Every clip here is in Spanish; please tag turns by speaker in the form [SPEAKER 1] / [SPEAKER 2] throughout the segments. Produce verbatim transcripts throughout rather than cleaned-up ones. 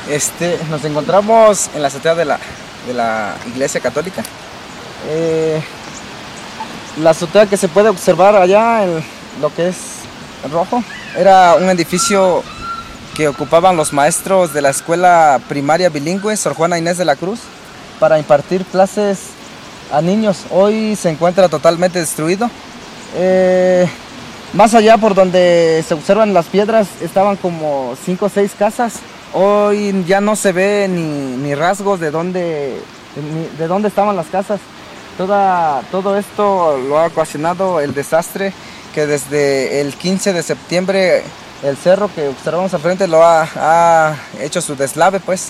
[SPEAKER 1] Este, nos encontramos en la azotea de la, de la Iglesia Católica. Eh, la azotea que se puede observar allá, en lo que es rojo, era un edificio que ocupaban los maestros de la escuela primaria bilingüe Sor Juana Inés de la Cruz para impartir clases a niños. Hoy se encuentra totalmente destruido. Eh, más allá, por donde se observan las piedras, estaban como cinco o seis casas. Hoy ya no se ve ni, ni rasgos de dónde, ni de dónde estaban las casas. Toda, todo esto lo ha ocasionado el desastre que desde el quince de septiembre el cerro que observamos al frente lo ha, ha hecho su deslave, pues.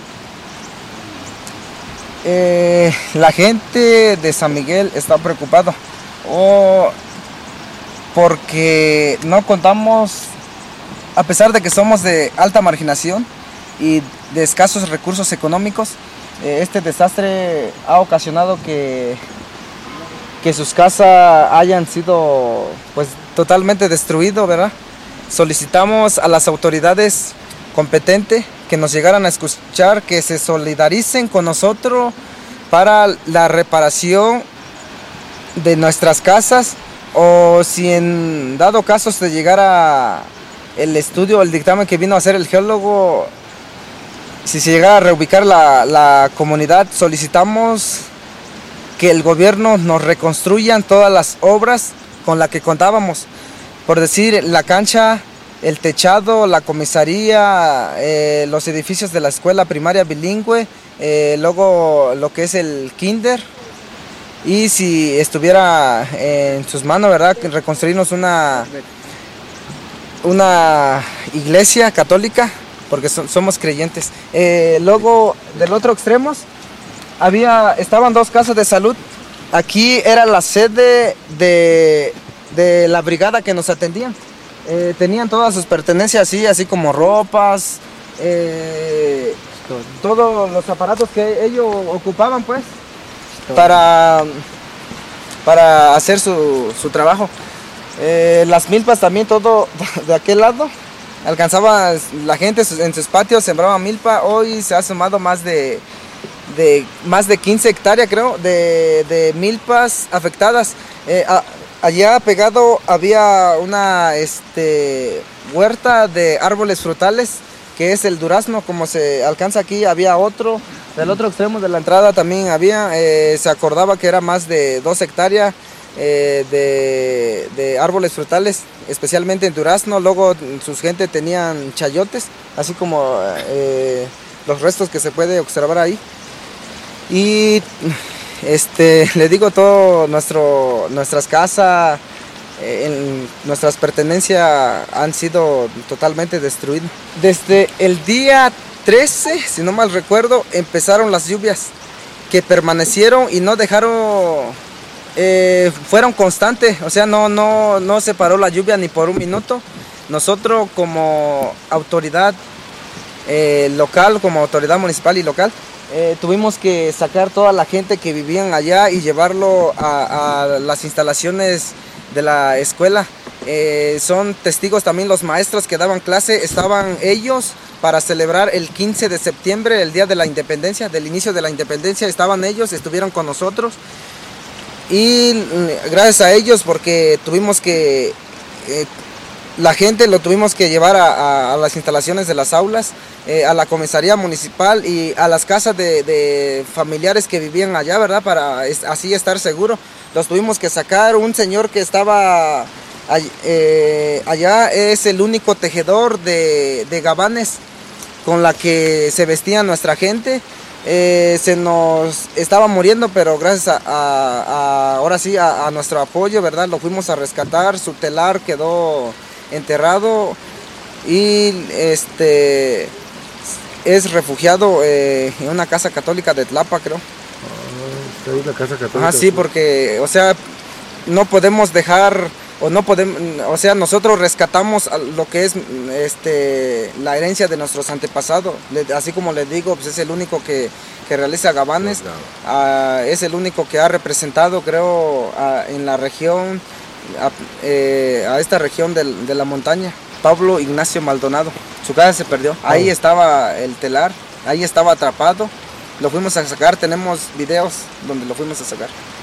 [SPEAKER 1] Eh, la gente de San Miguel está preocupado oh, porque no contamos, a pesar de que somos de alta marginación y de escasos recursos económicos, eh, este desastre ha ocasionado que, que sus casas hayan sido pues totalmente destruidas, ¿verdad? Solicitamos a las autoridades competentes que nos llegaran a escuchar, que se solidaricen con nosotros para la reparación de nuestras casas, o si en dado caso se llegara el estudio, el dictamen que vino a hacer el geólogo, si se llegara a reubicar la, la comunidad, solicitamos que el gobierno nos reconstruyan todas las obras con las que contábamos. Por decir, la cancha, el techado, la comisaría, eh, los edificios de la escuela primaria bilingüe, eh, luego lo que es el kinder. Y si estuviera en sus manos, ¿verdad?, reconstruirnos una, una iglesia católica, porque so, somos creyentes. Eh, luego, del otro extremo, había, estaban dos casas de salud. Aquí era la sede de... de la brigada que nos atendían. Eh, tenían todas sus pertenencias así, así como ropas, eh, todos los aparatos que ellos ocupaban, pues, para, para hacer su, su trabajo. Eh, las milpas también, todo de aquel lado, alcanzaba la gente en sus patios, sembraba milpa. Hoy se ha sumado más de, de, más de quince hectáreas, creo, de, de milpas afectadas. Eh, a, Allá pegado había una este, huerta de árboles frutales, que es el durazno, como se alcanza aquí. Había otro, del otro extremo de la entrada también había, eh, se acordaba que era más de dos hectáreas eh, de, de árboles frutales, especialmente en durazno. Luego sus gente tenían chayotes, así como eh, los restos que se puede observar ahí. Y... Este, le digo, todo nuestro, nuestras casas, eh, en, nuestras pertenencias han sido totalmente destruidas. Desde el día trece, si no mal recuerdo, empezaron las lluvias que permanecieron y no dejaron, eh, fueron constantes, o sea, no, no, no se paró la lluvia ni por un minuto. Nosotros como autoridad eh, local, como autoridad municipal y local, Eh, tuvimos que sacar toda la gente que vivían allá y llevarlo a, a las instalaciones de la escuela. Eh, son testigos también los maestros que daban clase, estaban ellos para celebrar el quince de septiembre, el día de la independencia, del inicio de la independencia, estaban ellos, estuvieron con nosotros. Y gracias a ellos, porque tuvimos que, eh, la gente lo tuvimos que llevar a, a, a las instalaciones de las aulas, eh, a la comisaría municipal y a las casas de, de familiares que vivían allá, ¿verdad?, para es, así estar seguro. Los tuvimos que sacar. Un señor que estaba all, eh, allá es el único tejedor de, de gabanes con la que se vestía nuestra gente. Eh, se nos estaba muriendo, pero gracias a, a, a ahora sí a, a nuestro apoyo, ¿verdad?, lo fuimos a rescatar. Su telar quedó enterrado y este es refugiado eh, en una casa católica de Tlapa, creo.
[SPEAKER 2] Ah, está ahí la casa católica.
[SPEAKER 1] Ah, sí, porque, o sea, no podemos dejar, o no podemos, o sea, nosotros rescatamos lo que es este la herencia de nuestros antepasados. Así como les digo, pues es el único que, que realiza gabanes,
[SPEAKER 2] sí, claro.
[SPEAKER 1] uh, es el único que ha representado, creo, uh, en la región, a, eh, a esta región de, de la montaña. Pablo Ignacio Maldonado. Su casa se perdió. Ahí estaba el telar, ahí estaba atrapado. Lo fuimos a sacar, tenemos videos donde lo fuimos a sacar.